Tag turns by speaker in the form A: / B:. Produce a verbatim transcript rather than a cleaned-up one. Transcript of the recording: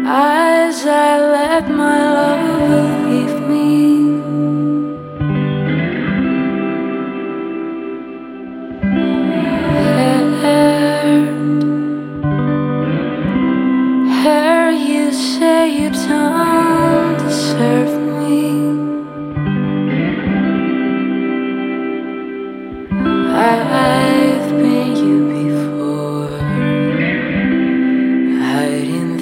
A: As I let my love leave me, hair, hair, you say you don't deserve